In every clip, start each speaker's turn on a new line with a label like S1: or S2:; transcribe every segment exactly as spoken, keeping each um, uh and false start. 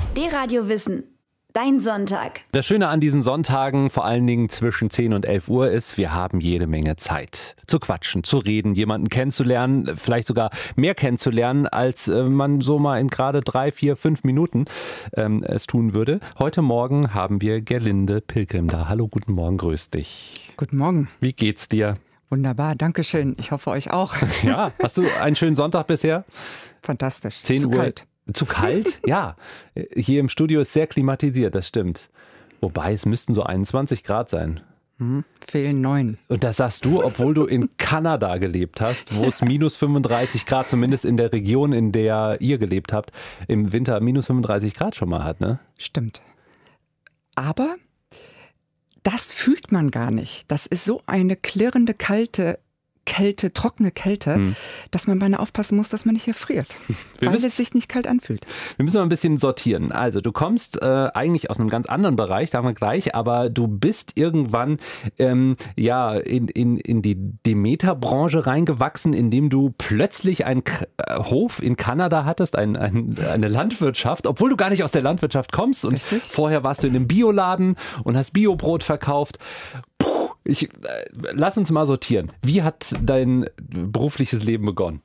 S1: D-Radio Wissen. Dein Sonntag.
S2: Das Schöne an diesen Sonntagen, vor allen Dingen zwischen zehn und elf Uhr, ist, wir haben jede Menge Zeit zu quatschen, zu reden, jemanden kennenzulernen, vielleicht sogar mehr kennenzulernen, als äh, man so mal in gerade drei, vier, fünf Minuten ähm, es tun würde. Heute Morgen haben wir Gerlinde Pilgrim da. Hallo, guten Morgen, grüß dich.
S3: Guten Morgen.
S2: Wie geht's dir?
S3: Wunderbar, danke schön. Ich hoffe euch auch.
S2: Ja, hast du einen schönen Sonntag bisher?
S3: Fantastisch.
S2: zehn
S3: Zu
S2: Uhr.
S3: kalt.
S2: Zu kalt? Ja. Hier im Studio ist sehr klimatisiert, das stimmt. Wobei, es müssten so einundzwanzig Grad sein.
S3: Hm, fehlen neun.
S2: Und das sagst du, obwohl du in Kanada gelebt hast, wo es minus fünfunddreißig Grad, zumindest in der Region, in der ihr gelebt habt, im Winter minus fünfunddreißig Grad schon mal hat, ne?
S3: Stimmt. Aber das fühlt man gar nicht. Das ist so eine klirrende, kalte Kälte, trockene Kälte, hm. dass man beinahe aufpassen muss, dass man nicht erfriert,
S2: wir
S3: weil
S2: müssen,
S3: es sich nicht kalt anfühlt.
S2: Wir müssen mal ein bisschen sortieren. Also du kommst äh, eigentlich aus einem ganz anderen Bereich, sagen wir gleich, aber du bist irgendwann ähm, ja in, in, in die Demeter-Branche reingewachsen, indem du plötzlich einen K- äh, Hof in Kanada hattest, ein, ein, eine Landwirtschaft, obwohl du gar nicht aus der Landwirtschaft kommst. Und
S3: Richtig.
S2: Vorher warst du in einem Bioladen und hast Biobrot verkauft. Ich, äh, lass uns mal sortieren. Wie hat dein berufliches Leben begonnen?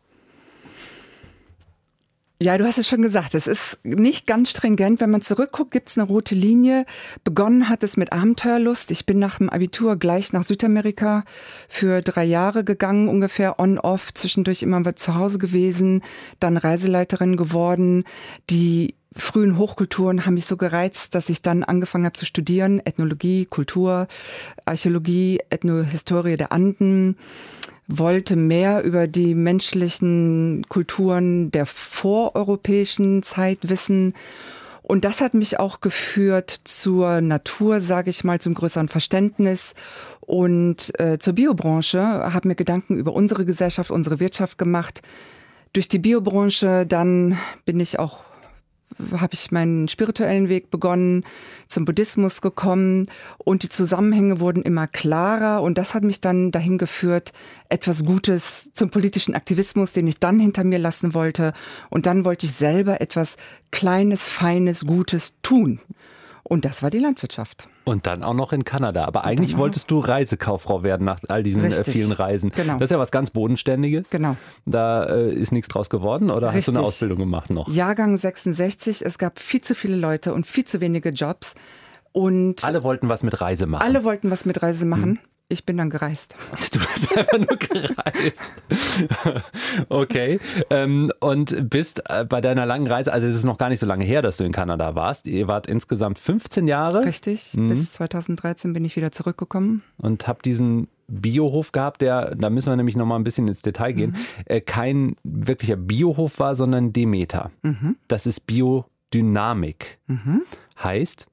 S3: Ja, du hast es schon gesagt, es ist nicht ganz stringent. Wenn man zurückguckt, gibt es eine rote Linie. Begonnen hat es mit Abenteuerlust. Ich bin nach dem Abitur gleich nach Südamerika für drei Jahre gegangen, ungefähr on-off, zwischendurch immer zu Hause gewesen, dann Reiseleiterin geworden. Die frühen Hochkulturen haben mich so gereizt, dass ich dann angefangen habe zu studieren. Ethnologie, Kultur, Archäologie, Ethnohistorie der Anden. Wollte mehr über die menschlichen Kulturen der voreuropäischen Zeit wissen. Und das hat mich auch geführt zur Natur, sage ich mal, zum größeren Verständnis und äh, zur Biobranche. Habe mir Gedanken über unsere Gesellschaft, unsere Wirtschaft gemacht. Durch die Biobranche dann bin ich auch habe ich meinen spirituellen Weg begonnen, zum Buddhismus gekommen und die Zusammenhänge wurden immer klarer und das hat mich dann dahin geführt, etwas Gutes zum politischen Aktivismus, den ich dann hinter mir lassen wollte und dann wollte ich selber etwas Kleines, Feines, Gutes tun und das war die Landwirtschaft. Und
S2: dann auch noch in Kanada. Aber eigentlich wolltest du Reisekauffrau werden nach all diesen äh, vielen Reisen.
S3: Genau.
S2: Das ist ja was ganz Bodenständiges.
S3: Genau.
S2: Da äh, ist nichts draus geworden oder
S3: Richtig.
S2: Hast du eine Ausbildung gemacht noch?
S3: Jahrgang sechsundsechzig. Es gab viel zu viele Leute und viel zu wenige Jobs. Und
S2: alle wollten was mit Reise machen.
S3: Alle wollten was mit Reise machen. Hm. Ich bin dann gereist.
S2: Du bist einfach nur gereist. Okay. Ähm, und bist äh, bei deiner langen Reise, also es ist noch gar nicht so lange her, dass du in Kanada warst. Ihr wart insgesamt fünfzehn Jahre.
S3: Richtig. Mhm. Bis zweitausenddreizehn bin ich wieder zurückgekommen.
S2: Und habe diesen Biohof gehabt, der, da müssen wir nämlich noch mal ein bisschen ins Detail gehen, mhm. äh, kein wirklicher Biohof war, sondern Demeter. Mhm. Das ist Biodynamik. Mhm. Heißt?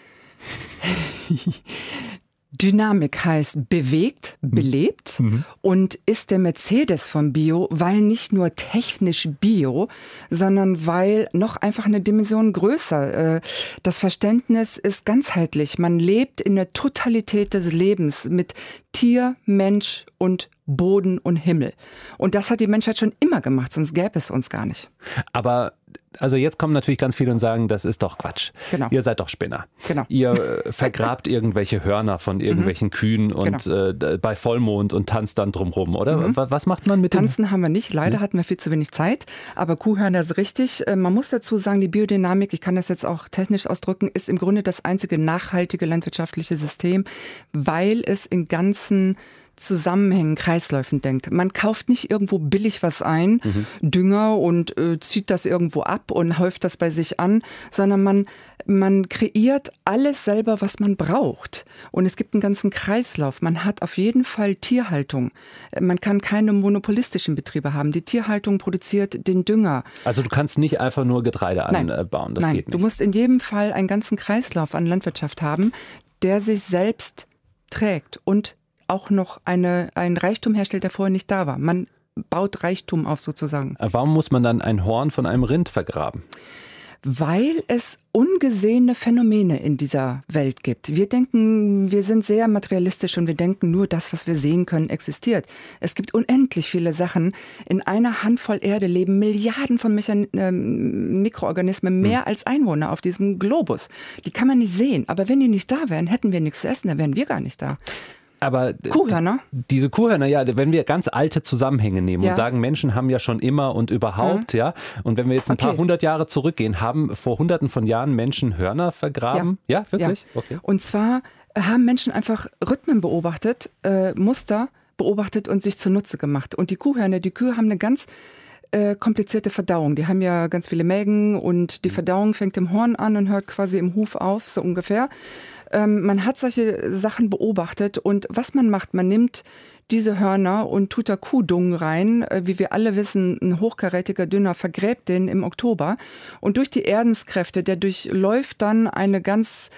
S3: Dynamik heißt bewegt, belebt mhm. und ist der Mercedes vom Bio, weil nicht nur technisch Bio, sondern weil noch einfach eine Dimension größer. Das Verständnis ist ganzheitlich. Man lebt in der Totalität des Lebens mit Tier, Mensch und Boden und Himmel. Und das hat die Menschheit schon immer gemacht, sonst gäbe es uns gar nicht.
S2: Aber also jetzt kommen natürlich ganz viele und sagen, das ist doch Quatsch.
S3: Genau.
S2: Ihr seid doch Spinner.
S3: Genau.
S2: Ihr äh, vergrabt irgendwelche Hörner von irgendwelchen mhm. Kühen und genau. äh, bei Vollmond und tanzt dann drumrum, oder? Mhm. Was macht man mit dem?
S3: Tanzen haben wir nicht. Leider mhm. hatten wir viel zu wenig Zeit. Aber Kuhhörner ist richtig. Man muss dazu sagen, die Biodynamik, ich kann das jetzt auch technisch ausdrücken, ist im Grunde das einzige nachhaltige landwirtschaftliche System, weil es in ganzen Zusammenhängen, Kreisläufen denkt. Man kauft nicht irgendwo billig was ein, mhm. Dünger und äh, zieht das irgendwo ab und häuft das bei sich an, sondern man, man kreiert alles selber, was man braucht. Und es gibt einen ganzen Kreislauf. Man hat auf jeden Fall Tierhaltung. Man kann keine monopolistischen Betriebe haben. Die Tierhaltung produziert den Dünger.
S2: Also du kannst nicht einfach nur Getreide
S3: Nein.
S2: anbauen, das
S3: Nein.
S2: geht nicht.
S3: Du musst in jedem Fall einen ganzen Kreislauf an Landwirtschaft haben, der sich selbst trägt und auch noch eine, ein Reichtum herstellt, der vorher nicht da war. Man baut Reichtum auf sozusagen.
S2: Warum muss man dann ein Horn von einem Rind vergraben?
S3: Weil es ungesehene Phänomene in dieser Welt gibt. Wir denken, wir sind sehr materialistisch und wir denken, nur das, was wir sehen können, existiert. Es gibt unendlich viele Sachen. In einer Handvoll Erde leben Milliarden von Mechan- äh, Mikroorganismen, mehr hm. als Einwohner auf diesem Globus. Die kann man nicht sehen. Aber wenn die nicht da wären, hätten wir nichts zu essen, dann wären wir gar nicht da.
S2: Aber
S3: Kuhhörner?
S2: Diese Kuhhörner, ja, wenn wir ganz alte Zusammenhänge nehmen
S3: ja.
S2: und sagen, Menschen haben ja schon immer und überhaupt, ja, ja und wenn wir jetzt ein okay. paar hundert Jahre zurückgehen, haben vor hunderten von Jahren Menschen Hörner vergraben? Ja, ja wirklich?
S3: Ja.
S2: Okay.
S3: Und zwar haben Menschen einfach Rhythmen beobachtet, äh, Muster beobachtet und sich zunutze gemacht. Und die Kuhhörner, die Kühe haben eine ganz äh, komplizierte Verdauung. Die haben ja ganz viele Mägen und die Verdauung fängt im Horn an und hört quasi im Huf auf, so ungefähr. Ähm, man hat solche Sachen beobachtet und was man macht, man nimmt diese Hörner und tut da Kuhdung rein. Äh, wie wir alle wissen, ein hochkarätiger Dünner vergräbt den im Oktober. Und durch die Erdenskräfte, der durchläuft dann eine ganz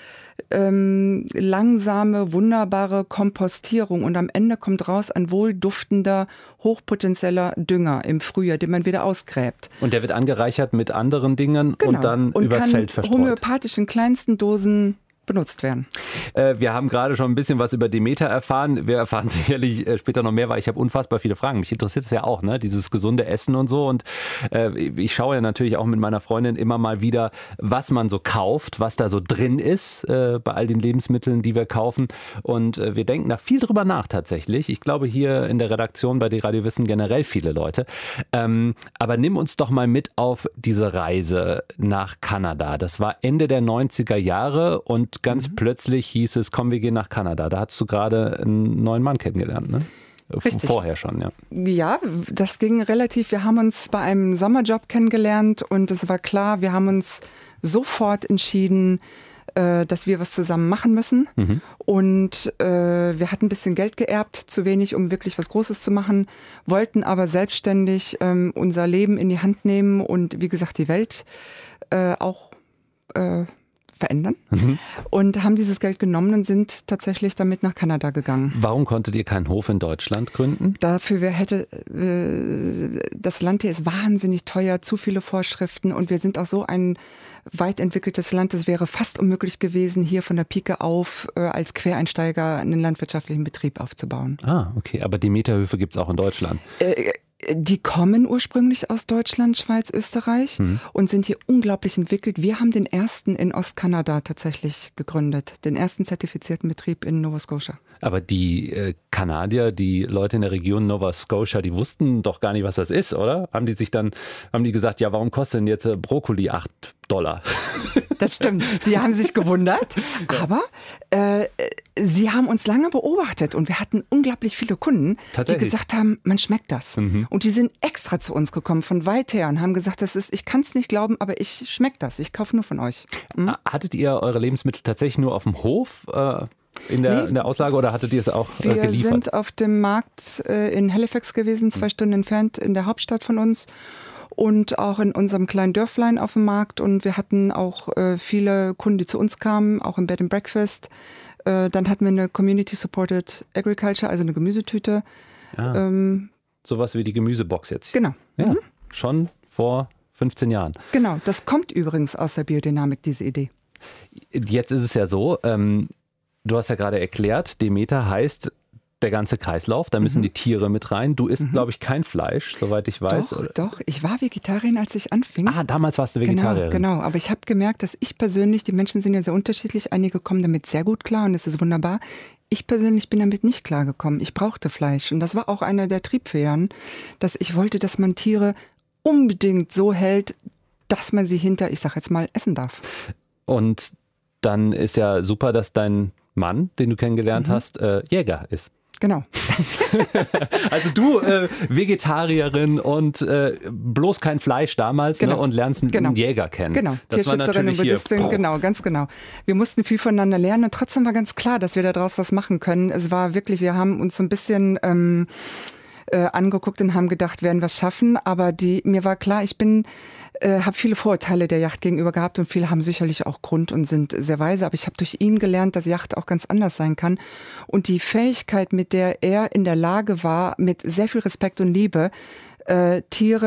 S3: ähm, langsame, wunderbare Kompostierung. Und am Ende kommt raus ein wohlduftender, hochpotenzieller Dünger im Frühjahr, den man wieder ausgräbt.
S2: Und der wird angereichert mit anderen Dingen
S3: genau.
S2: und dann und übers Feld verstreut.
S3: Homöopathisch in kleinsten Dosen benutzt werden.
S2: Äh, wir haben gerade schon ein bisschen was über Demeter erfahren. Wir erfahren sicherlich äh, später noch mehr, weil ich habe unfassbar viele Fragen. Mich interessiert es ja auch, ne? Dieses gesunde Essen und so. Und äh, ich schaue ja natürlich auch mit meiner Freundin immer mal wieder, was man so kauft, was da so drin ist äh, bei all den Lebensmitteln, die wir kaufen. Und äh, wir denken da viel drüber nach tatsächlich. Ich glaube hier in der Redaktion bei D-Radio wissen generell viele Leute. Ähm, aber nimm uns doch mal mit auf diese Reise nach Kanada. Das war Ende der neunziger Jahre und ganz mhm. plötzlich hieß es, komm, wir gehen nach Kanada. Da hast du gerade einen neuen Mann kennengelernt, ne?
S3: Richtig.
S2: Vorher schon, ja.
S3: Ja, das ging relativ. Wir haben uns bei einem Sommerjob kennengelernt und es war klar, wir haben uns sofort entschieden, äh, dass wir was zusammen machen müssen. Mhm. Und äh, wir hatten ein bisschen Geld geerbt, zu wenig, um wirklich was Großes zu machen, wollten aber selbstständig ähm, unser Leben in die Hand nehmen und wie gesagt die Welt äh, auch äh, verändern mhm. und haben dieses Geld genommen und sind tatsächlich damit nach Kanada gegangen.
S2: Warum konntet ihr keinen Hof in Deutschland gründen?
S3: Dafür wer hätte, äh, das Land hier ist wahnsinnig teuer, zu viele Vorschriften und wir sind auch so ein weit entwickeltes Land, es wäre fast unmöglich gewesen, hier von der Pike auf äh, als Quereinsteiger einen landwirtschaftlichen Betrieb aufzubauen.
S2: Ah, okay, aber Demeterhöfe gibt es auch in Deutschland.
S3: Äh, Die kommen ursprünglich aus Deutschland, Schweiz, Österreich mhm. und sind hier unglaublich entwickelt. Wir haben den ersten in Ostkanada tatsächlich gegründet, den ersten zertifizierten Betrieb in Nova Scotia.
S2: Aber die äh, Kanadier, die Leute in der Region Nova Scotia, die wussten doch gar nicht, was das ist, oder? Haben die sich dann, haben die gesagt, ja, warum kostet denn jetzt äh, Brokkoli acht Dollar?
S3: Das stimmt, die haben sich gewundert, aber äh, sie haben uns lange beobachtet und wir hatten unglaublich viele Kunden, die gesagt haben, man schmeckt das. Mhm. Und die sind extra zu uns gekommen, von weit her und haben gesagt, das ist, ich kann es nicht glauben, aber ich schmecke das, ich kaufe nur von euch. Mhm.
S2: Hattet ihr eure Lebensmittel tatsächlich nur auf dem Hof äh, in, der, nee, in der Auslage oder hattet ihr es auch äh, geliefert?
S3: Wir sind auf dem Markt äh, in Halifax gewesen, zwei mhm. Stunden entfernt in der Hauptstadt von uns. Und auch in unserem kleinen Dörflein auf dem Markt. Und wir hatten auch äh, viele Kunden, die zu uns kamen, auch im Bed and Breakfast. Äh, dann hatten wir eine Community-Supported Agriculture, also eine Gemüsetüte.
S2: Ah, ähm, sowas wie die Gemüsebox jetzt.
S3: Genau.
S2: Ja, mhm. Schon vor fünfzehn Jahren.
S3: Genau, das kommt übrigens aus der Biodynamik, diese Idee.
S2: Jetzt ist es ja so, ähm, du hast ja gerade erklärt, Demeter heißt der ganze Kreislauf, da müssen mhm. die Tiere mit rein. Du isst, mhm. glaube ich, kein Fleisch, soweit ich weiß.
S3: Doch, oder? doch. Ich war Vegetarierin, als ich anfing.
S2: Ah, damals warst du Vegetarierin.
S3: Genau, genau. Aber ich habe gemerkt, dass ich persönlich, die Menschen sind ja sehr unterschiedlich, einige kommen damit sehr gut klar und das ist wunderbar. Ich persönlich bin damit nicht klargekommen. Ich brauchte Fleisch und das war auch einer der Triebfedern, dass ich wollte, dass man Tiere unbedingt so hält, dass man sie hinter, ich sag jetzt mal, essen darf.
S2: Und dann ist ja super, dass dein Mann, den du kennengelernt mhm. hast, äh, Jäger ist.
S3: Genau.
S2: Also du äh, Vegetarierin und äh, bloß kein Fleisch damals,
S3: genau.
S2: ne, und lernst einen
S3: genau.
S2: Jäger kennen.
S3: Genau,
S2: das
S3: Tierschützerin und Buddhistin, genau, ganz genau. Wir mussten viel voneinander lernen und trotzdem war ganz klar, dass wir daraus was machen können. Es war wirklich, wir haben uns so ein bisschen ähm, äh, angeguckt und haben gedacht, werden wir es schaffen, aber die, mir war klar, ich bin äh, habe viele Vorurteile der Yacht gegenüber gehabt und viele haben sicherlich auch Grund und sind sehr weise, aber ich habe durch ihn gelernt, dass Yacht auch ganz anders sein kann und die Fähigkeit, mit der er in der Lage war, mit sehr viel Respekt und Liebe äh, Tiere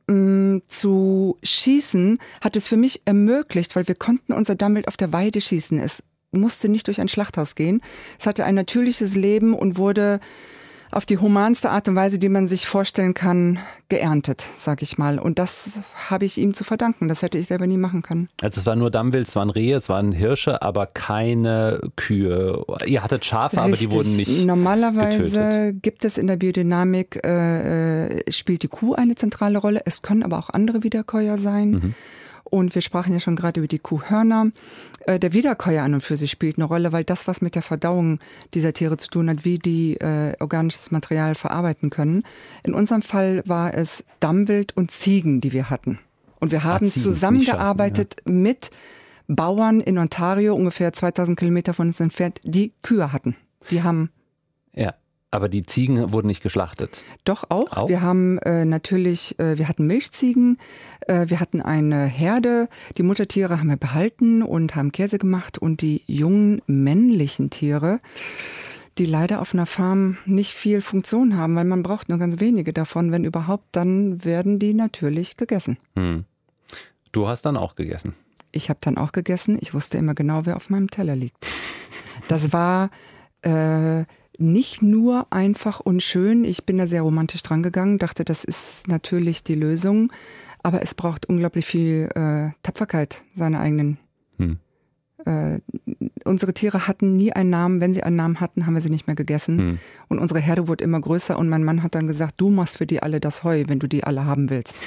S3: mh, zu schießen, hat es für mich ermöglicht, weil wir konnten unser Dammwild auf der Weide schießen. Es musste nicht durch ein Schlachthaus gehen. Es hatte ein natürliches Leben und wurde auf die humanste Art und Weise, die man sich vorstellen kann, geerntet, sag ich mal. Und das habe ich ihm zu verdanken. Das hätte ich selber nie machen können.
S2: Also es war nur Dammwild, es waren Rehe, es waren Hirsche, aber keine Kühe. Ihr hattet Schafe, aber
S3: Richtig.
S2: die wurden nicht
S3: Normalerweise
S2: getötet.
S3: Gibt es in der Biodynamik, äh, spielt die Kuh eine zentrale Rolle. Es können aber auch andere Wiederkäuer sein. Mhm. Und wir sprachen ja schon gerade über die Kuhhörner. Der Wiederkäuer an und für sich spielt eine Rolle, weil das, was mit der Verdauung dieser Tiere zu tun hat, wie die äh, organisches Material verarbeiten können. In unserem Fall war es Dammwild und Ziegen, die wir hatten. Und wir haben ah, zusammengearbeitet schaffen, ja. mit Bauern in Ontario, ungefähr zweitausend Kilometer von uns entfernt, die Kühe hatten. Die haben...
S2: Ja. Aber die Ziegen wurden nicht geschlachtet?
S3: Doch auch.
S2: auch?
S3: Wir haben äh, natürlich, äh, wir hatten Milchziegen, äh, wir hatten eine Herde. Die Muttertiere haben wir behalten und haben Käse gemacht. Und die jungen männlichen Tiere, die leider auf einer Farm nicht viel Funktion haben, weil man braucht nur ganz wenige davon. Wenn überhaupt, dann werden die natürlich gegessen.
S2: Hm. Du hast dann auch gegessen?
S3: Ich habe dann auch gegessen. Ich wusste immer genau, wer auf meinem Teller liegt. Das war... Äh, Nicht nur einfach und schön, ich bin da sehr romantisch dran gegangen, dachte, das ist natürlich die Lösung, aber es braucht unglaublich viel äh, Tapferkeit, seine eigenen. Hm. Äh, unsere Tiere hatten nie einen Namen, wenn sie einen Namen hatten, haben wir sie nicht mehr gegessen. Hm. Und unsere Herde wurde immer größer und mein Mann hat dann gesagt, du machst für die alle das Heu, wenn du die alle haben willst.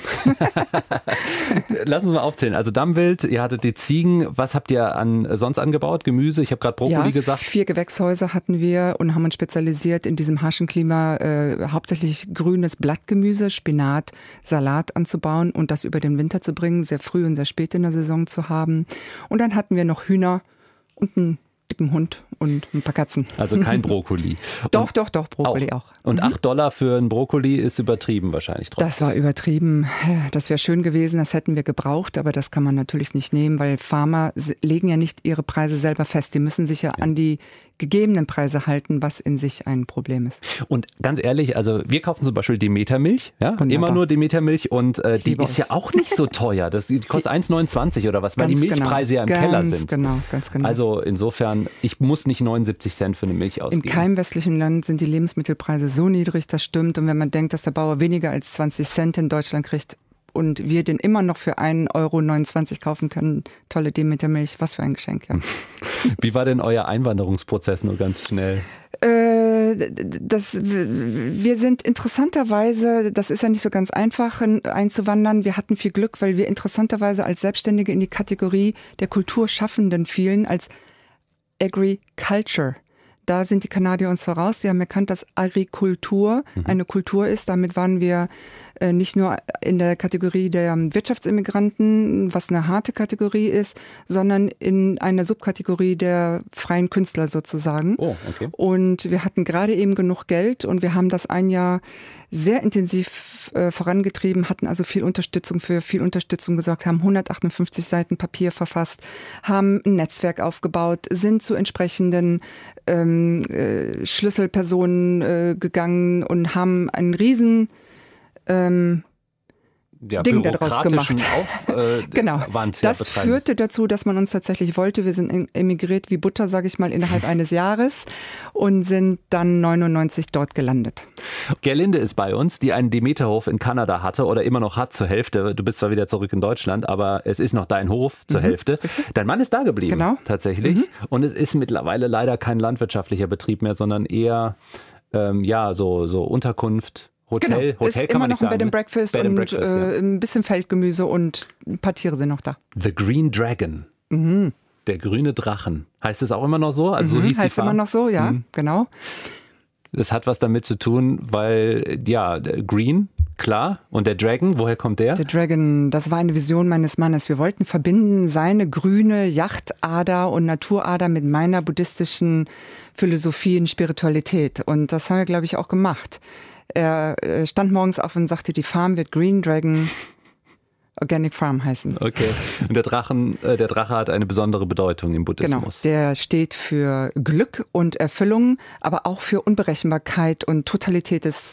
S2: Lass uns mal aufzählen. Also Dammwild, ihr hattet die Ziegen. Was habt ihr an, sonst angebaut? Gemüse? Ich habe gerade Brokkoli
S3: ja,
S2: gesagt.
S3: Vier Gewächshäuser hatten wir und haben uns spezialisiert in diesem harschen Klima äh, hauptsächlich grünes Blattgemüse, Spinat, Salat anzubauen und das über den Winter zu bringen, sehr früh und sehr spät in der Saison zu haben. Und dann hatten wir noch Hühner und einen dicken Hund und ein paar Katzen.
S2: Also kein Brokkoli.
S3: doch,
S2: und
S3: doch, doch, Brokkoli auch. auch.
S2: Und
S3: mhm.
S2: acht Dollar für ein Brokkoli ist übertrieben wahrscheinlich trotzdem.
S3: Das war übertrieben. Das wäre schön gewesen, das hätten wir gebraucht, aber das kann man natürlich nicht nehmen, weil Farmer legen ja nicht ihre Preise selber fest. Die müssen sich ja, ja. an die gegebenen Preise halten, was in sich ein Problem ist.
S2: Und ganz ehrlich, also wir kaufen zum Beispiel Demetermilch, ja, immer nur Demetermilch und äh, die ist euch. ja auch nicht so teuer. Das die kostet eins neunundzwanzig oder was, weil
S3: ganz
S2: die Milchpreise
S3: genau.
S2: ja im
S3: ganz
S2: Keller sind.
S3: Genau, ganz genau.
S2: Also insofern, ich muss nicht neunundsiebzig Cent für eine Milch ausgeben.
S3: In keinem westlichen Land sind die Lebensmittelpreise so niedrig, das stimmt. Und wenn man denkt, dass der Bauer weniger als zwanzig Cent in Deutschland kriegt, und wir den immer noch für einen Euro neunundzwanzig kaufen können, tolle Demetermilch, was für ein Geschenk, ja.
S2: Wie war denn euer Einwanderungsprozess nur ganz schnell?
S3: Äh, das, wir sind interessanterweise, das ist ja nicht so ganz einfach einzuwandern, wir hatten viel Glück, weil wir interessanterweise als Selbstständige in die Kategorie der Kulturschaffenden fielen, als Agriculture. Da sind die Kanadier uns voraus. Sie haben erkannt, dass Agrikultur eine Kultur ist. Damit waren wir äh, nicht nur in der Kategorie der Wirtschaftsimmigranten, was eine harte Kategorie ist, sondern in einer Subkategorie der freien Künstler sozusagen.
S2: Oh, okay.
S3: Und wir hatten gerade eben genug Geld und wir haben das ein Jahr sehr intensiv äh, vorangetrieben, hatten also viel Unterstützung für viel Unterstützung gesorgt, haben hundertachtundfünfzig Seiten Papier verfasst, haben ein Netzwerk aufgebaut, sind zu entsprechenden ähm, äh, Schlüsselpersonen äh, gegangen und haben einen riesen ähm,
S2: ja,
S3: Ding daraus gemacht.
S2: Auf, äh,
S3: genau.
S2: Wand,
S3: das
S2: ja,
S3: führte dazu, dass man uns tatsächlich wollte. Wir sind emigriert wie Butter, sage ich mal, innerhalb eines Jahres und sind dann neunundneunzig dort gelandet.
S2: Gerlinde ist bei uns, die einen Demeterhof in Kanada hatte oder immer noch hat zur Hälfte. Du bist zwar wieder zurück in Deutschland, aber es ist noch dein Hof zur mhm. Hälfte. Dein Mann ist da geblieben,
S3: genau.
S2: tatsächlich. Mhm. Und es ist mittlerweile leider kein landwirtschaftlicher Betrieb mehr, sondern eher ähm, ja so, so Unterkunft. Hotel,
S3: genau.
S2: Hotel
S3: ist
S2: kann
S3: immer
S2: man
S3: noch
S2: nicht sagen.
S3: Ein Bed and Breakfast
S2: Bed and
S3: und
S2: Breakfast,
S3: äh,
S2: ja.
S3: ein bisschen Feldgemüse und ein paar Tiere sind noch da.
S2: The Green Dragon.
S3: Mhm.
S2: Der grüne Drachen. Heißt es auch immer noch so? Also
S3: mhm,
S2: so hieß
S3: heißt
S2: die
S3: immer noch so, ja, mhm. genau.
S2: Das hat was damit zu tun, weil, ja, Green, klar. Und der Dragon, woher kommt der?
S3: Der Dragon, das war eine Vision meines Mannes. Wir wollten verbinden seine grüne Yachtader und Naturader mit meiner buddhistischen Philosophie und Spiritualität. Und das haben wir, glaube ich, auch gemacht. Er stand morgens auf und sagte, die Farm wird Green Dragon Organic Farm heißen.
S2: Okay. Und der Drachen, äh, der Drache hat eine besondere Bedeutung im Buddhismus.
S3: Genau. Der steht für Glück und Erfüllung, aber auch für Unberechenbarkeit und Totalität des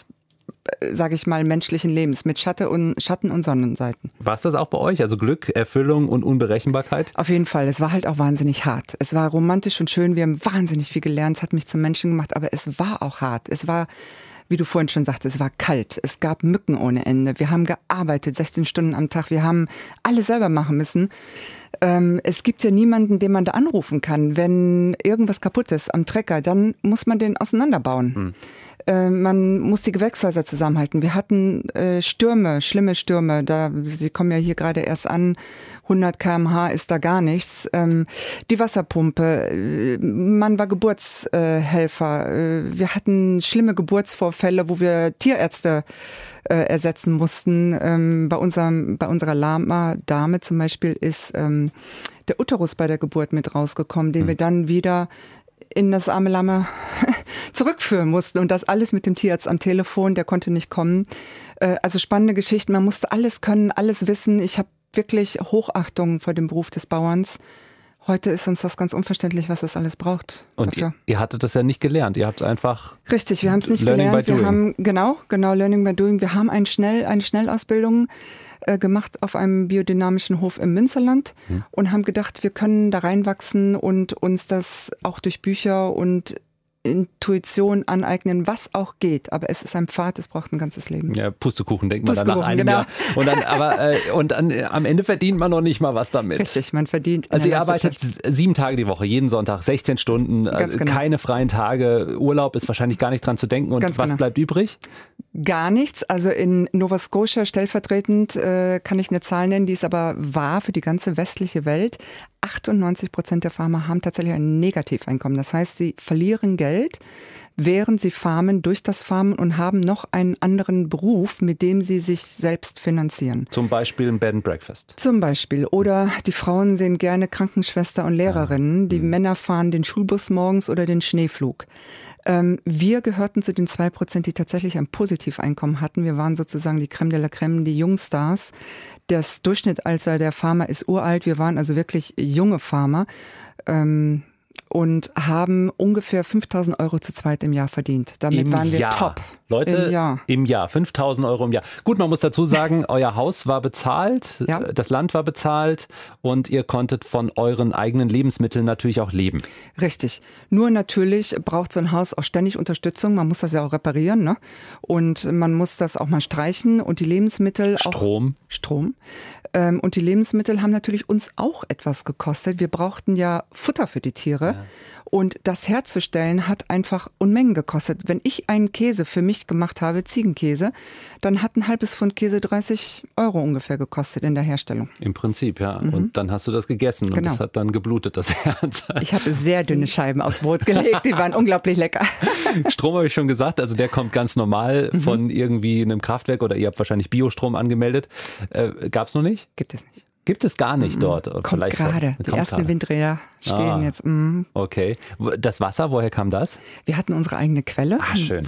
S3: sage ich mal, menschlichen Lebens mit Schatten und, Schatten und Sonnenseiten.
S2: War es das auch bei euch? Also Glück, Erfüllung und Unberechenbarkeit?
S3: Auf jeden Fall. Es war halt auch wahnsinnig hart. Es war romantisch und schön. Wir haben wahnsinnig viel gelernt. Es hat mich zum Menschen gemacht. Aber es war auch hart. Es war, wie du vorhin schon sagtest, es war kalt. Es gab Mücken ohne Ende. Wir haben gearbeitet, sechzehn Stunden am Tag. Wir haben alles selber machen müssen. Ähm, es gibt ja niemanden, den man da anrufen kann. Wenn irgendwas kaputt ist am Trecker, dann muss man den auseinanderbauen. Hm. Äh, man muss die Gewächshäuser zusammenhalten. Wir hatten äh, Stürme, schlimme Stürme. Da, Sie kommen ja hier gerade erst an. hundert Kilometer pro Stunde ist da gar nichts. Ähm, die Wasserpumpe. Äh, man war Geburtshelfer. Äh, wir hatten schlimme Geburtsvorfälle, wo wir Tierärzte äh, ersetzen mussten. Ähm, bei unserem, bei unserer Lama-Dame zum Beispiel ist ähm, der Uterus bei der Geburt mit rausgekommen, den mhm. wir dann wieder in das arme Lamme zurückführen mussten. Und das alles mit dem Tierarzt am Telefon, der konnte nicht kommen. Äh, also spannende Geschichten. Man musste alles können, alles wissen. Ich habe wirklich Hochachtung vor dem Beruf des Bauerns. Heute ist uns das ganz unverständlich, was das alles braucht.
S2: Und
S3: dafür.
S2: Ihr, ihr hattet das ja nicht gelernt. Ihr habt es einfach.
S3: Richtig, wir haben es nicht
S2: Learning
S3: gelernt.
S2: by doing.
S3: Wir haben genau, genau Learning by Doing. Wir haben ein Schnell, eine Schnellausbildung äh, gemacht auf einem biodynamischen Hof im Münsterland hm. und haben gedacht, wir können da reinwachsen und uns das auch durch Bücher und Intuition aneignen, was auch geht. Aber es ist ein Pfad, es braucht ein ganzes Leben.
S2: Ja, Pustekuchen, denkt man dann
S3: Pustekuchen,
S2: nach einem
S3: genau.
S2: Jahr. Und dann, aber, äh, und dann, äh, am Ende verdient man noch nicht mal was damit.
S3: Richtig, man verdient.
S2: Also ihr arbeitet sieben Tage die Woche, jeden Sonntag, sechzehn Stunden,
S3: Ganz
S2: äh,
S3: genau.
S2: keine freien Tage, Urlaub ist wahrscheinlich gar nicht dran zu denken. Und
S3: Ganz
S2: was
S3: genau.
S2: bleibt übrig?
S3: Gar nichts. Also in Nova Scotia stellvertretend äh, kann ich eine Zahl nennen, die ist aber wahr für die ganze westliche Welt. achtundneunzig Prozent der Farmer haben tatsächlich ein Negativeinkommen. Das heißt, sie verlieren Geld, während sie farmen, durch das Farmen und haben noch einen anderen Beruf, mit dem sie sich selbst finanzieren.
S2: Zum Beispiel ein Bed and Breakfast.
S3: Zum Beispiel. Oder die Frauen sind gerne Krankenschwester und Lehrerinnen. Die mhm. Männer fahren den Schulbus morgens oder den Schneeflug. Ähm, wir gehörten zu den zwei Prozent, die tatsächlich ein Positiveinkommen hatten. Wir waren sozusagen die Crème de la Crème, die Jungstars. Das Durchschnittsalter der Farmer ist uralt. Wir waren also wirklich junge Farmer. Ähm, und haben ungefähr fünftausend Euro zu zweit im Jahr verdient. Damit
S2: Im
S3: waren wir
S2: Jahr.
S3: top.
S2: Leute,
S3: im Jahr.
S2: im Jahr, fünftausend Euro im Jahr. Gut, man muss dazu sagen, euer Haus war bezahlt,
S3: Ja.
S2: das Land war bezahlt und ihr konntet von euren eigenen Lebensmitteln natürlich auch leben.
S3: Richtig. Nur natürlich braucht so ein Haus auch ständig Unterstützung. Man muss das ja auch reparieren, ne? Und man muss das auch mal streichen und die Lebensmittel auch...
S2: Strom.
S3: Strom. Ähm, und die Lebensmittel haben natürlich uns auch etwas gekostet. Wir brauchten ja Futter für die Tiere. Ja. Und das herzustellen hat einfach Unmengen gekostet. Wenn ich einen Käse für mich gemacht habe, Ziegenkäse, dann hat ein halbes Pfund Käse dreißig Euro ungefähr gekostet in der Herstellung.
S2: Im Prinzip, ja.
S3: Mhm.
S2: Und dann hast du das gegessen
S3: Genau.
S2: und das hat dann geblutet, das Herz.
S3: Ich habe sehr dünne Scheiben aufs Brot gelegt, die waren unglaublich lecker.
S2: Strom habe ich schon gesagt, also der kommt ganz normal mhm. von irgendwie einem Kraftwerk oder ihr habt wahrscheinlich Biostrom angemeldet. Äh, gab's noch nicht?
S3: Gibt es nicht.
S2: Gibt es gar nicht dort?
S3: Kommt
S2: Vielleicht
S3: gerade. Die ersten
S2: grade.
S3: Windräder stehen
S2: ah,
S3: jetzt. Mm.
S2: Okay. Das Wasser, woher kam das?
S3: Wir hatten unsere eigene Quelle.
S2: Ah, schön.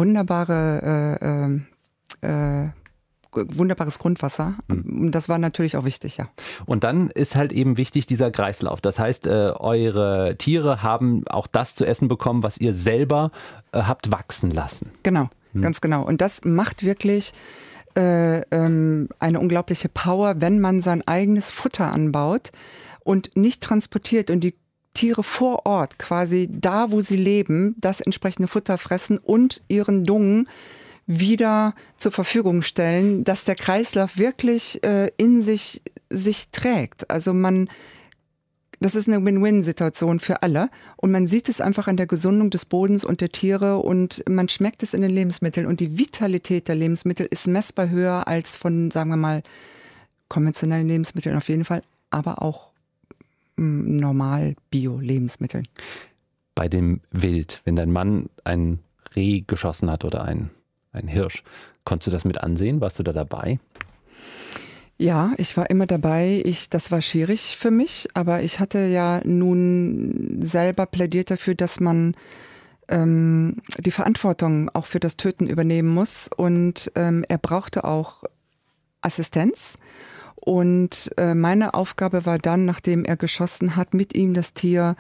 S3: Wunderbare, äh, äh, wunderbares Grundwasser.
S2: Hm.
S3: Und das war natürlich auch wichtig, ja.
S2: Und dann ist halt eben wichtig dieser Kreislauf. Das heißt, äh, eure Tiere haben auch das zu essen bekommen, was ihr selber äh, habt wachsen lassen.
S3: Genau,
S2: Hm.
S3: ganz genau. Und das macht wirklich äh, ähm, eine unglaubliche Power, wenn man sein eigenes Futter anbaut und nicht transportiert und die Tiere vor Ort, quasi da, wo sie leben, das entsprechende Futter fressen und ihren Dung wieder zur Verfügung stellen, dass der Kreislauf wirklich äh, in sich, sich trägt. Also man, das ist eine Win-Win-Situation für alle und man sieht es einfach an der Gesundung des Bodens und der Tiere und man schmeckt es in den Lebensmitteln und die Vitalität der Lebensmittel ist messbar höher als von, sagen wir mal, konventionellen Lebensmitteln auf jeden Fall, aber auch mh, normal Bio-Lebensmitteln.
S2: Bei dem Wild, wenn dein Mann ein Reh geschossen hat oder ein Ein Hirsch. Konntest du das mit ansehen? Warst du da dabei?
S3: Ja, ich war immer dabei. Ich, das war schwierig für mich, aber ich hatte ja nun selber plädiert dafür, dass man ähm, die Verantwortung auch für das Töten übernehmen muss. Und ähm, er brauchte auch Assistenz. Und äh, meine Aufgabe war dann, nachdem er geschossen hat, mit ihm das Tier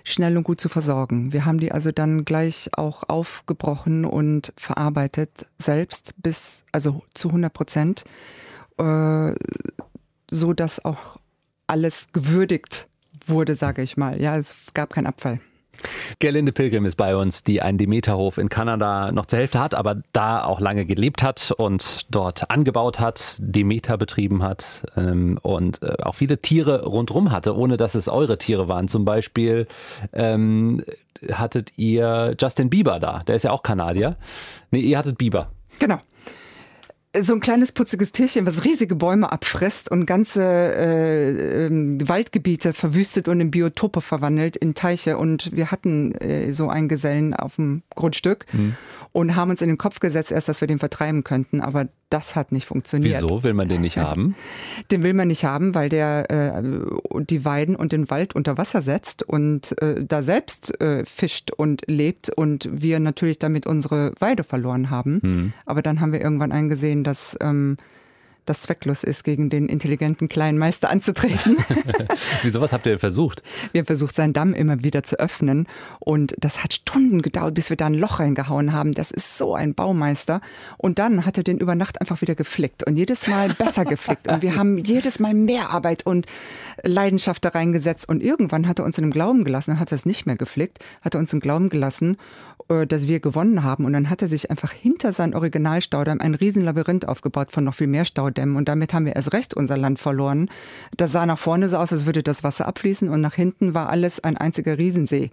S3: schnell und gut zu versorgen. Wir haben die also dann gleich auch aufgebrochen und verarbeitet, selbst bis, also zu hundert Prozent, äh, so dass auch alles gewürdigt wurde, sage ich mal. Ja, es gab keinen Abfall.
S2: Gerlinde Pilgrim ist bei uns, die einen Demeterhof in Kanada noch zur Hälfte hat, aber da auch lange gelebt hat und dort angebaut hat, Demeter betrieben hat ähm, und äh, auch viele Tiere rundherum hatte, ohne dass es eure Tiere waren. Zum Beispiel ähm, hattet ihr Justin Bieber da, der ist ja auch Kanadier. Nee, ihr hattet Bieber.
S3: Genau. So ein kleines putziges Tierchen, was riesige Bäume abfrisst und ganze äh, äh, Waldgebiete verwüstet und in Biotope verwandelt, in Teiche. Und wir hatten äh, so einen Gesellen auf dem Grundstück mhm. und haben uns in den Kopf gesetzt, erst, dass wir den vertreiben könnten. Aber das hat nicht funktioniert.
S2: Wieso will man den nicht haben?
S3: Den will man nicht haben, weil der äh, die Weiden und den Wald unter Wasser setzt und äh, da selbst äh, fischt und lebt und wir natürlich damit unsere Weide verloren haben. Mhm. Aber dann haben wir irgendwann eingesehen, dass ähm, das zwecklos ist, gegen den intelligenten kleinen Meister anzutreten.
S2: Wieso, was habt ihr denn versucht?
S3: Wir haben versucht, seinen Damm immer wieder zu öffnen und das hat Stunden gedauert, bis wir da ein Loch reingehauen haben. Das ist so ein Baumeister. Und dann hat er den über Nacht einfach wieder geflickt und jedes Mal besser geflickt und wir haben jedes Mal mehr Arbeit und Leidenschaft da reingesetzt und irgendwann hat er uns in dem Glauben gelassen, hat er es nicht mehr geflickt, hat er uns im Glauben gelassen, dass wir gewonnen haben und dann hat er sich einfach hinter seinen Originalstaudamm ein Riesenlabyrinth aufgebaut von noch viel mehr Staudämmen und damit haben wir erst recht unser Land verloren. Das sah nach vorne so aus, als würde das Wasser abfließen und nach hinten war alles ein einziger Riesensee.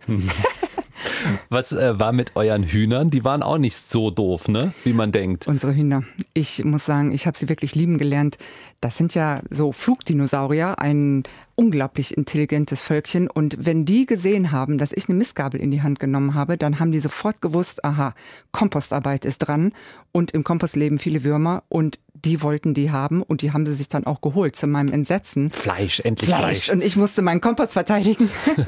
S2: Was äh, war mit euren Hühnern? Die waren auch nicht so doof, ne? Wie man denkt.
S3: Unsere Hühner. Ich muss sagen, ich habe sie wirklich lieben gelernt. Das sind ja so Flugdinosaurier, ein unglaublich intelligentes Völkchen. Und wenn die gesehen haben, dass ich eine Mistgabel in die Hand genommen habe, dann haben die sofort gewusst, aha, Kompostarbeit ist dran. Und im Kompost leben viele Würmer und die wollten die haben und die haben sie sich dann auch geholt, zu meinem Entsetzen.
S2: Fleisch, endlich Fleisch. Fleisch.
S3: Und ich musste meinen Kompost verteidigen.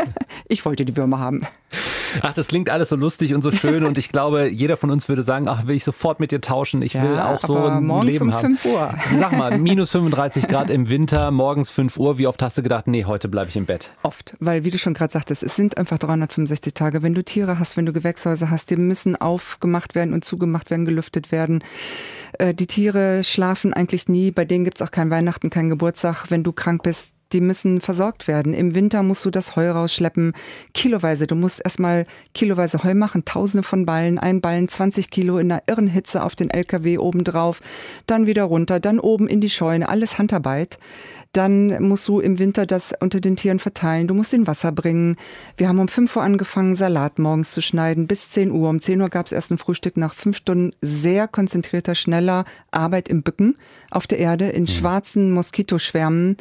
S3: Ich wollte die Würmer haben.
S2: Ach, das klingt alles so lustig und so schön und ich glaube, jeder von uns würde sagen, ach, will ich sofort mit dir tauschen, ich will
S3: ja,
S2: auch so ein Leben
S3: um
S2: haben.
S3: fünf Uhr.
S2: Sag mal, minus fünfunddreißig Grad im Winter, morgens fünf Uhr, wie oft hast du gedacht, nee, heute bleibe ich im Bett?
S3: Oft, weil wie du schon gerade sagtest, es sind einfach dreihundertfünfundsechzig Tage. Wenn du Tiere hast, wenn du Gewächshäuser hast, die müssen aufgemacht werden und zugemacht werden, gelüftet werden. Die Tiere schlafen eigentlich nie, bei denen gibt es auch kein Weihnachten, kein Geburtstag. Wenn du krank bist, die müssen versorgt werden. Im Winter musst du das Heu rausschleppen, kiloweise. Du musst erstmal kiloweise Heu machen, tausende von Ballen, ein Ballen zwanzig Kilo in einer irren Hitze auf den L K W obendrauf, dann wieder runter, dann oben in die Scheune, alles Handarbeit. Dann musst du im Winter das unter den Tieren verteilen. Du musst ihnen Wasser bringen. Wir haben um fünf Uhr angefangen, Salat morgens zu schneiden, bis zehn Uhr. Um zehn Uhr gab es erst ein Frühstück nach fünf Stunden sehr konzentrierter, schneller Arbeit im Bücken auf der Erde, in schwarzen Moskitoschwärmen.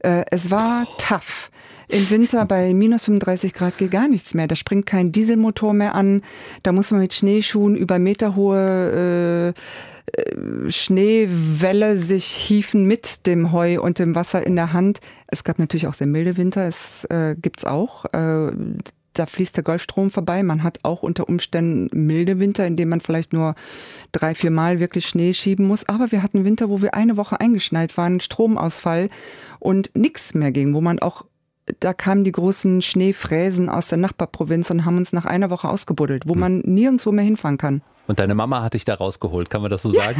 S3: Es war tough. Im Winter bei minus fünfunddreißig Grad geht gar nichts mehr. Da springt kein Dieselmotor mehr an. Da muss man mit Schneeschuhen über meterhohe äh, Schneewelle sich hieven mit dem Heu und dem Wasser in der Hand. Es gab natürlich auch sehr milde Winter. Es äh, gibt's auch. Äh, Da fließt der Golfstrom vorbei. Man hat auch unter Umständen milde Winter, in denen man vielleicht nur drei, vier Mal wirklich Schnee schieben muss. Aber wir hatten Winter, wo wir eine Woche eingeschneit waren, Stromausfall und nichts mehr ging, wo man auch, da kamen die großen Schneefräsen aus der Nachbarprovinz und haben uns nach einer Woche ausgebuddelt, wo man nirgendwo mehr hinfahren kann.
S2: Und deine Mama hat dich da rausgeholt, kann man das so sagen?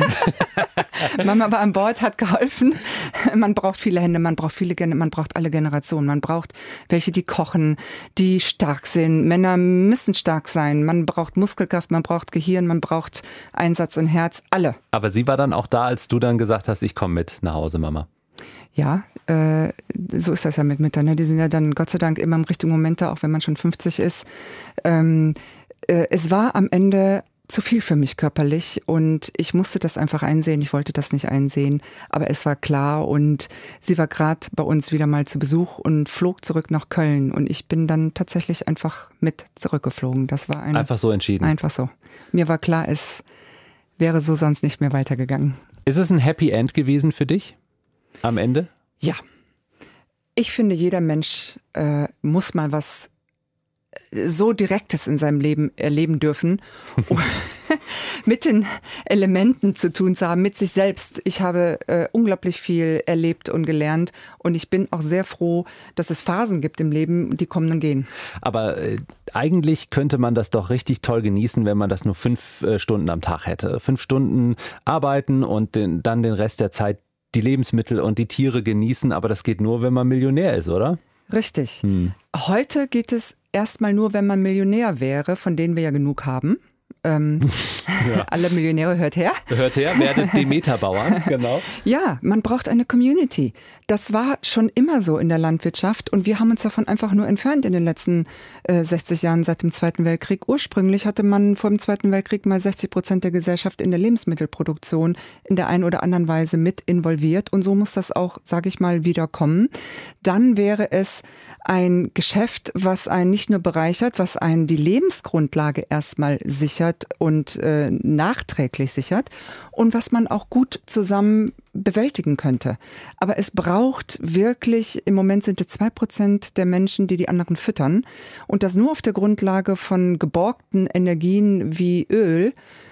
S3: Mama war an Bord, hat geholfen. Man braucht viele Hände, man braucht viele, man braucht alle Generationen. Man braucht welche, die kochen, die stark sind. Männer müssen stark sein. Man braucht Muskelkraft, man braucht Gehirn, man braucht Einsatz und Herz, alle.
S2: Aber sie war dann auch da, als du dann gesagt hast, ich komme mit nach Hause, Mama.
S3: Ja, äh, so ist das ja mit Müttern. Ne? Die sind ja dann Gott sei Dank immer im richtigen Moment da, auch wenn man schon fünfzig ist. Ähm, äh, es war am Ende zu viel für mich körperlich und ich musste das einfach einsehen. Ich wollte das nicht einsehen, aber es war klar und sie war gerade bei uns wieder mal zu Besuch und flog zurück nach Köln und ich bin dann tatsächlich einfach mit zurückgeflogen. Das war ein,
S2: einfach so entschieden.
S3: Einfach so. Mir war klar, es wäre so sonst nicht mehr weitergegangen.
S2: Ist es ein Happy End gewesen für dich am Ende?
S3: Ja. Ich finde, jeder Mensch äh, muss mal was so Direktes in seinem Leben erleben dürfen, um mit den Elementen zu tun zu haben, mit sich selbst. Ich habe äh, unglaublich viel erlebt und gelernt und ich bin auch sehr froh, dass es Phasen gibt im Leben, die kommen und gehen.
S2: Aber äh, eigentlich könnte man das doch richtig toll genießen, wenn man das nur fünf äh, Stunden am Tag hätte. Fünf Stunden arbeiten und den, dann den Rest der Zeit die Lebensmittel und die Tiere genießen. Aber das geht nur, wenn man Millionär ist, oder?
S3: Richtig.
S2: Hm.
S3: Heute geht es erstmal nur, wenn man Millionär wäre, von denen wir ja genug haben. Ähm, ja. Alle Millionäre, hört her.
S2: Hört her, werdet Demeter-Bauern, genau.
S3: Ja, man braucht eine Community. Das war schon immer so in der Landwirtschaft und wir haben uns davon einfach nur entfernt in den letzten äh, sechzig Jahren seit dem Zweiten Weltkrieg. Ursprünglich hatte man vor dem Zweiten Weltkrieg mal sechzig Prozent der Gesellschaft in der Lebensmittelproduktion in der einen oder anderen Weise mit involviert und so muss das auch, sage ich mal, wieder kommen. Dann wäre es ein Geschäft, was einen nicht nur bereichert, was einen die Lebensgrundlage erstmal sichert und äh, nachträglich sichert und was man auch gut zusammen bewältigen könnte. Aber es braucht wirklich, im Moment sind es zwei Prozent der Menschen, die die anderen füttern und das nur auf der Grundlage von geborgten Energien wie Öl.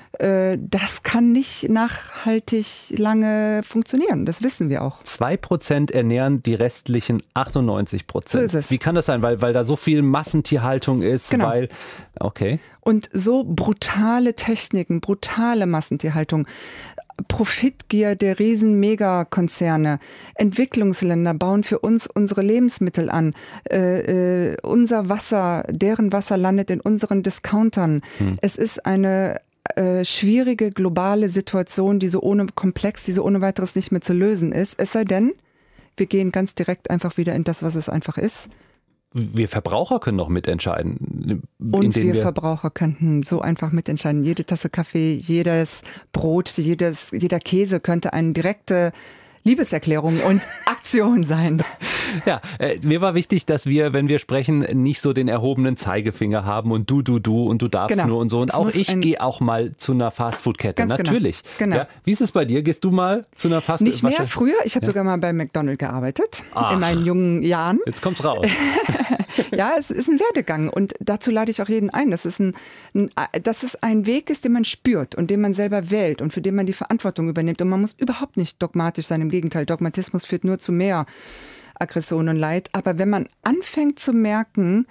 S3: Das kann nicht nachhaltig lange funktionieren. Das wissen wir auch.
S2: Zwei Prozent ernähren die restlichen achtundneunzig Prozent.
S3: So ist es.
S2: Wie kann das sein? Weil, weil da so viel Massentierhaltung ist?
S3: Genau.
S2: Weil, okay.
S3: Und so brutale Techniken, brutale Massentierhaltung. Profitgier der riesen Megakonzerne. Entwicklungsländer bauen für uns unsere Lebensmittel an. Äh, äh, unser Wasser, deren Wasser landet in unseren Discountern. Hm. Es ist eine Äh, schwierige globale Situation, die so ohne komplex, die so ohne weiteres nicht mehr zu lösen ist. Es sei denn, wir gehen ganz direkt einfach wieder in das, was es einfach ist.
S2: Wir Verbraucher können doch mitentscheiden.
S3: Und wir, wir Verbraucher könnten so einfach mitentscheiden. Jede Tasse Kaffee, jedes Brot, jedes, jeder Käse könnte eine direkte Liebeserklärung und Aktion sein.
S2: Ja, äh, mir war wichtig, dass wir, wenn wir sprechen, nicht so den erhobenen Zeigefinger haben und du, du, du und du darfst
S3: genau.
S2: nur und so. Und
S3: es
S2: auch ich
S3: ein...
S2: gehe auch mal zu einer Fastfood-Kette, natürlich.
S3: Genau.
S2: Ja, wie ist es bei dir? Gehst du mal zu einer Fastfood-Kette?
S3: Nicht mehr, früher. Ich habe ja. sogar mal bei McDonald's gearbeitet,
S2: Ach,
S3: in meinen jungen Jahren.
S2: Jetzt kommt's raus.
S3: Ja, es ist ein Werdegang und dazu lade ich auch jeden ein, dass es ein, ein, dass es ein Weg ist, den man spürt und den man selber wählt und für den man die Verantwortung übernimmt. Und man muss überhaupt nicht dogmatisch sein, im Gegenteil, Dogmatismus führt nur zu mehr Aggression und Leid. Aber wenn man anfängt zu merken,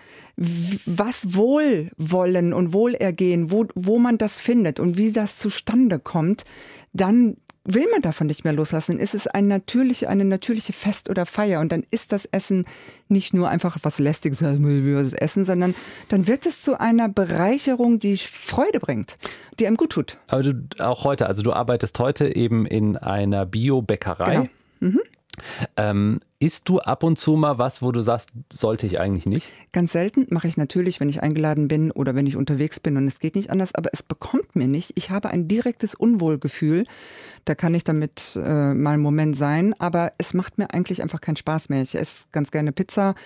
S3: was Wohlwollen und Wohlergehen, wo, wo man das findet und wie das zustande kommt, dann will man davon nicht mehr loslassen. Ist es ein natürliche, eine natürliche Fest oder Feier und dann ist das Essen nicht nur einfach was Lästiges, das Essen, sondern dann wird es zu einer Bereicherung, die Freude bringt, die einem gut tut.
S2: Aber du auch heute, also du arbeitest heute eben in einer Bio-Bäckerei.
S3: Genau. Mhm.
S2: Ähm, isst du ab und zu mal was, wo du sagst, sollte ich eigentlich nicht?
S3: Ganz selten, mache ich natürlich, wenn ich eingeladen bin oder wenn ich unterwegs bin und es geht nicht anders, aber es bekommt mir nicht. Ich habe ein direktes Unwohlgefühl, da kann ich damit äh, mal einen Moment sein, aber es macht mir eigentlich einfach keinen Spaß mehr. Ich esse ganz gerne Pizza.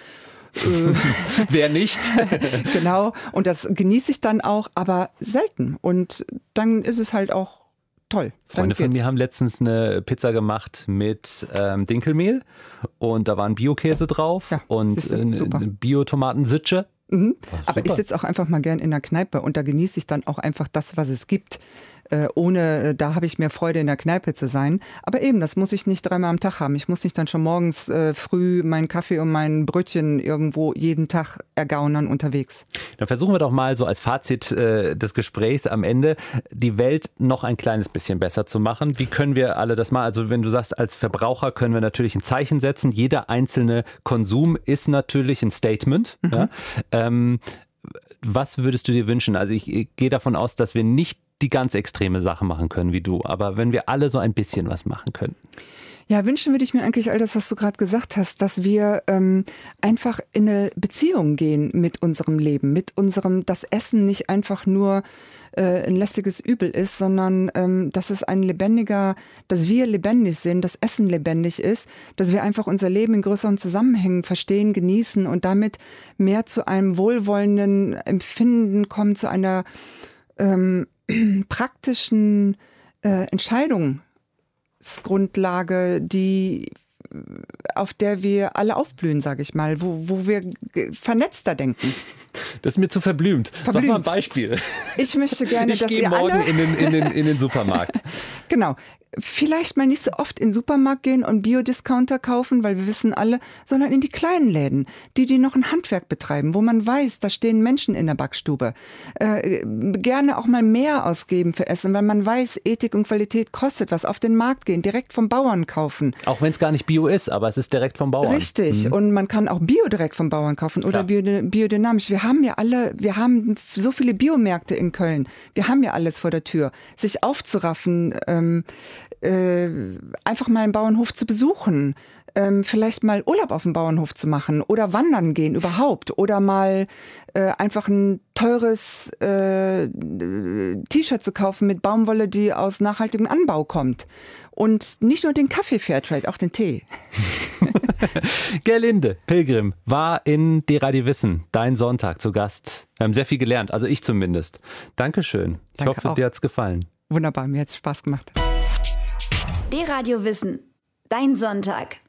S2: Wer nicht?
S3: Genau, und das genieße ich dann auch, aber selten. Und dann ist es halt auch toll.
S2: Freunde von mir haben letztens eine Pizza gemacht mit ähm, Dinkelmehl und da war ein Bio-Käse drauf
S3: ja,
S2: und eine Bio-Tomatensitsche.
S3: Mhm. Aber ich sitze auch einfach mal gern in der Kneipe und da genieße ich dann auch einfach das, was es gibt. Äh, ohne, da habe ich mehr Freude in der Kneipe zu sein. Aber eben, das muss ich nicht dreimal am Tag haben. Ich muss nicht dann schon morgens äh, früh meinen Kaffee und mein Brötchen irgendwo jeden Tag ergaunern unterwegs.
S2: Dann versuchen wir doch mal so als Fazit äh, des Gesprächs am Ende, die Welt noch ein kleines bisschen besser zu machen. Wie können wir alle das machen? Also wenn du sagst, als Verbraucher können wir natürlich ein Zeichen setzen. Jeder einzelne Konsum ist natürlich ein Statement. Mhm. Ja? Ähm, was würdest du dir wünschen? Also ich, ich gehe davon aus, dass wir nicht die ganz extreme Sache machen können wie du. Aber wenn wir alle so ein bisschen was machen können.
S3: Ja, wünschen würde ich mir eigentlich all das, was du gerade gesagt hast, dass wir ähm, einfach in eine Beziehung gehen mit unserem Leben, mit unserem, das Essen nicht einfach nur äh, ein lästiges Übel ist, sondern ähm, dass es ein lebendiger, dass wir lebendig sind, dass Essen lebendig ist, dass wir einfach unser Leben in größeren Zusammenhängen verstehen, genießen und damit mehr zu einem wohlwollenden Empfinden kommen, zu einer ähm, praktischen äh, Entscheidungsgrundlage, die, auf der wir alle aufblühen, sage ich mal, wo, wo wir vernetzter denken.
S2: Das ist mir zu verblümt.
S3: verblümt.
S2: Sag mal ein Beispiel.
S3: Ich möchte gerne,
S2: ich
S3: dass
S2: gehe
S3: ihr
S2: morgen
S3: alle...
S2: in den, in, den, in den Supermarkt.
S3: Genau. Vielleicht mal nicht so oft in den Supermarkt gehen und Biodiscounter kaufen, weil wir wissen alle, sondern in die kleinen Läden, die, die noch ein Handwerk betreiben, wo man weiß, da stehen Menschen in der Backstube. Äh, gerne auch mal mehr ausgeben für Essen, weil man weiß, Ethik und Qualität kostet was. Auf den Markt gehen, direkt vom Bauern kaufen.
S2: Auch wenn es gar nicht Bio ist, aber es ist direkt vom Bauern.
S3: Richtig. Mhm. Und man kann auch Bio direkt vom Bauern kaufen oder bio, biodynamisch. Wir haben ja alle, wir haben so viele Biomärkte in Köln. Wir haben ja alles vor der Tür. Sich aufzuraffen, ähm, Äh, einfach mal einen Bauernhof zu besuchen, ähm, vielleicht mal Urlaub auf dem Bauernhof zu machen oder wandern gehen überhaupt oder mal äh, einfach ein teures äh, T-Shirt zu kaufen mit Baumwolle, die aus nachhaltigem Anbau kommt. Und nicht nur den Kaffee Fairtrade, auch den Tee.
S2: Gerlinde Pilgrim war in D-Radio Wissen, dein Sonntag, zu Gast. Wir haben sehr viel gelernt, also ich zumindest. Dankeschön. Ich
S3: Danke
S2: hoffe,
S3: auch.
S2: dir hat's gefallen.
S3: Wunderbar, mir hat's Spaß gemacht.
S1: D-Radio Wissen. Dein Sonntag.